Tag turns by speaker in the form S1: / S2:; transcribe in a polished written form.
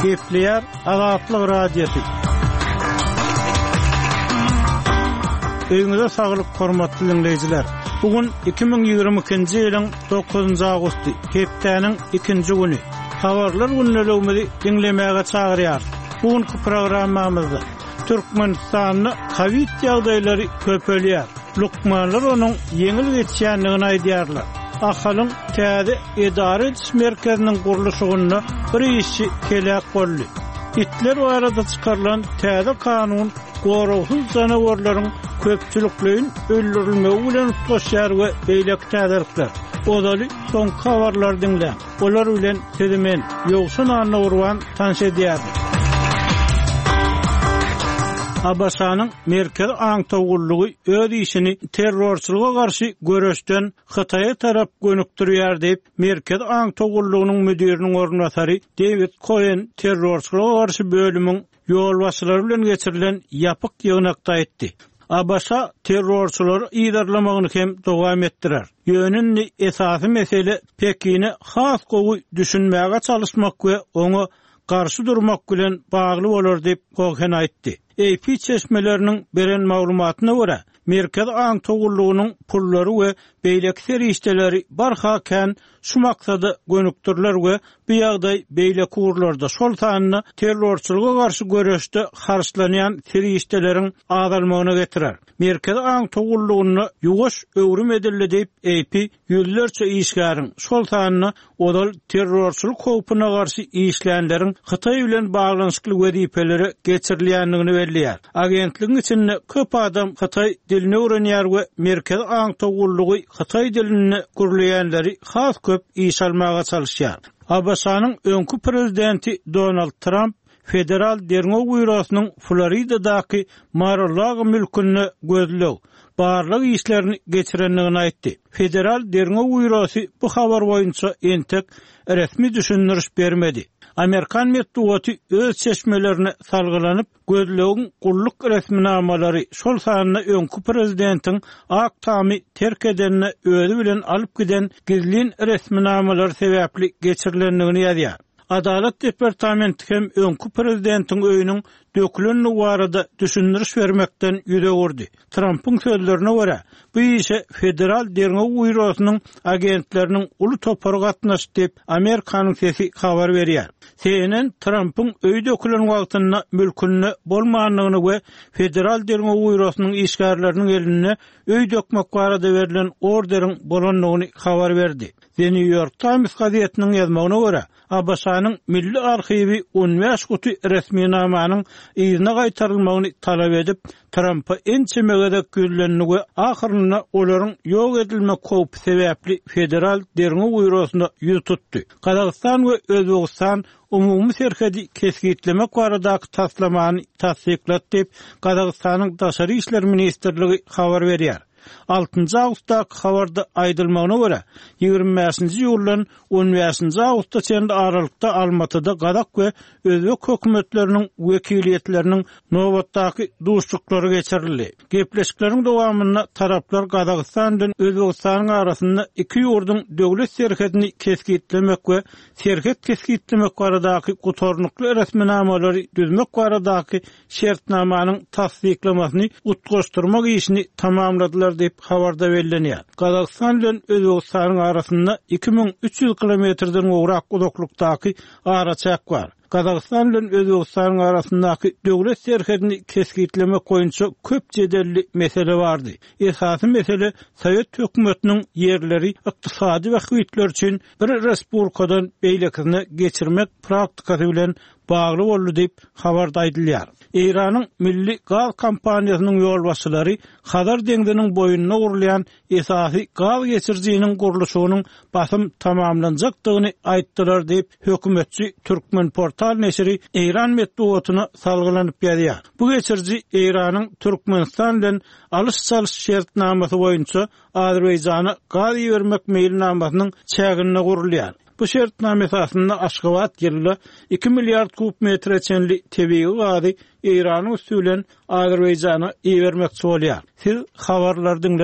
S1: Kepler Azatlyk Radiosu. Öňüňizde saglyk, hormatly dinleyijiler. Bugün 2022-nji ýylyň 9-njy agusty, hepdeniň 2-nji güni. Habarlar günnelegimizi dinlemäge çagyrýar. Bugünkü programmamyzda Türkmenistanyň Covid ýagdaýlary köpelýär. Lukmanlar onuň yeňil geçýändigini aýdýarlar. Ahalyň täze edare ediş merkeziniň gurulşygyna bir işçi kelek boldy. Hitler arada çykarylan täze kanun gorowsuz janawarlaryň köpçüliklerin öldürilmegi bilen tutuşýar we beýlek täzelikler. Odaly soň habarlar dinle. Olar bilen sedemen ýogsun anna urwan tanş edýär. Abaşanyň merkez aňtawgullygy öz işini terrorçylyga garşy göreşden Hytaýa tarap gönükdirýär diýip merkez aňtawgullygynyň müdiriniň ornatary David Cohen terrorçylyga garşy bölümiň ýolbaşçylary bilen geçirilen ýapyk ýygnakda aýtdy. Abaşa terrorçylary iýdarlamagyny hem dowam etdirer. Ýönünni esasy mesele Pekini has gowy düşünmäge çalışmak we oňa garşy durmak bilen bagly bolar diýip Cohen aýtdy. AP çeşmelerinin beren maglumatyna görä, merkez aňtawgullygynyň pullary we beýlek serişdeleri barhaken şu maksada gönükdirler we bu ýagdaý beýlek urlarda şol sanyny terrorçylyga garşy göreşde harçlanýan serişdeleriň azalmagyna getirer. Merkez aňtawgullygyny ýuwaş öwrüm edildi diýip AP ýüllerçe işgäriň şol sanyny odal terrorçylyk howpuna garşy işlänleriň Hytaý bilen baglanyşykly wezipeleri geçirilýändigini belliýär. Agentligiň içinde köp adam Hytaý dilini öwrenýär we merkez aňtawgullygy Hytaý dilini gurulýanlary has köp iş almaga çalışýar. Abaşanyň öňkü prezidenti Donald Trump federal derňok bürosynyň Floridadaky Mar-a-Lago mülkünde gözleg barlyk işlerini geçirendigini aýtdy. Federal derňok bürosy bu habar boýunça entek resmi düşündiriş bermedi. Amerikan medeniýeti öz çeşmelerini salgylanyp gözlegiň gulluk resminamalary şol sanyny öňkü prezidentiň aktamy terk edenine özü bilen alyp giden gizlin resminamalary sebäpli geçirilendigini ýazýar. Adalet departamenti hem öňkü prezidentiň öýüniň dökülenli barada düşündiriş vermekden ýüze gurdy. Trump'yň sözlerine görä, bu işe federal derňok bürosynyň agentleriniň uly topary gatnaşdy diýip Amerikanyň sesi habar berýär. CNN Trump'yň öýde dökülen wagtyna mülkünde bolmaganlygyny we federal derňok bürosynyň işgärleriniň eline öý dökmek barada berilen orderiň bolanlygyny habar berdi. The New York Times gazetiniň ýazmagyna görä, Abaşanyň milli arxivi 15 guty resminamanyň ýygyna gaýtarylmagyny talap edip, Trump'a ençemegede güýlenni we ahyrynda olaryň ýok edilmek howpy sebäpli federal derňok bürosunda ýüz tutdy. Kazakystan we Özbegistan umumy serhedi kesgitlemek baradaky taslamany tasdiklatdy diýip Kazakystanyň Daşary işler ministrligi habar berýär. 6-njy awgustdaky habarda aýdylmagyna görä, 25-nji ýylyň 15-nji awgustda çenli aralykda Almatyda Gadak we Özbek hökümetleriniň wekiliýetleriniň nowatdaky duşçuklary geçirildi. Gepleşikleriň dowamyna taraplar Gazakystan bilen Özbegistanyň arasynda iki ýurduň döwlet serhedini keskitlemek we serhed keskitlemek baradaky gutornukly resminamalary düzmek baradaky şertnamanyň tasdiklamasyny utgaşdyrmak işini tamamladylar diýip habarda bellenýär. Gazakystan bilen Özbegistanyň arasynda 2300 kilometrden gowrak uzaklykdaky araçak bar. Kazakystan bilen Özbegistanyň arasyndaky döwlet serhedini keskitlemek boýunça köp jedelli mesele bardy. Esasy mesele Sowet hökümetiniň ýerleri ykdysady we hyýtler üçin bir respublikadan beýlekine geçirmek praktikasy bilen bagly boldy diýip habarda aýdylýar. İranyň milli gaz kompaniýasynyň ýolbaşçylary Hazar deňdiniň boýunna gurulýan esasy gaz geçirjiginiň gurulşynyň basym tamamlanjakdygyny aýtdylar diýip hökümetçi Türkmen portal neşri İran medeniýetyne salgylanyp ýazýar. Bu geçirji İranyň Türkmenistan bilen alys-salys şertnamasy boýunça Azerbaýjana gaz ýermek meýilnamasynyň çägine gurulýar. Bu şertname esasında Aşgabat ýylda 2 milliard kub metre çenli tebii gazy İranyň üstülen Azerbaýjana iýermekçi bolýar. Siz habarlardan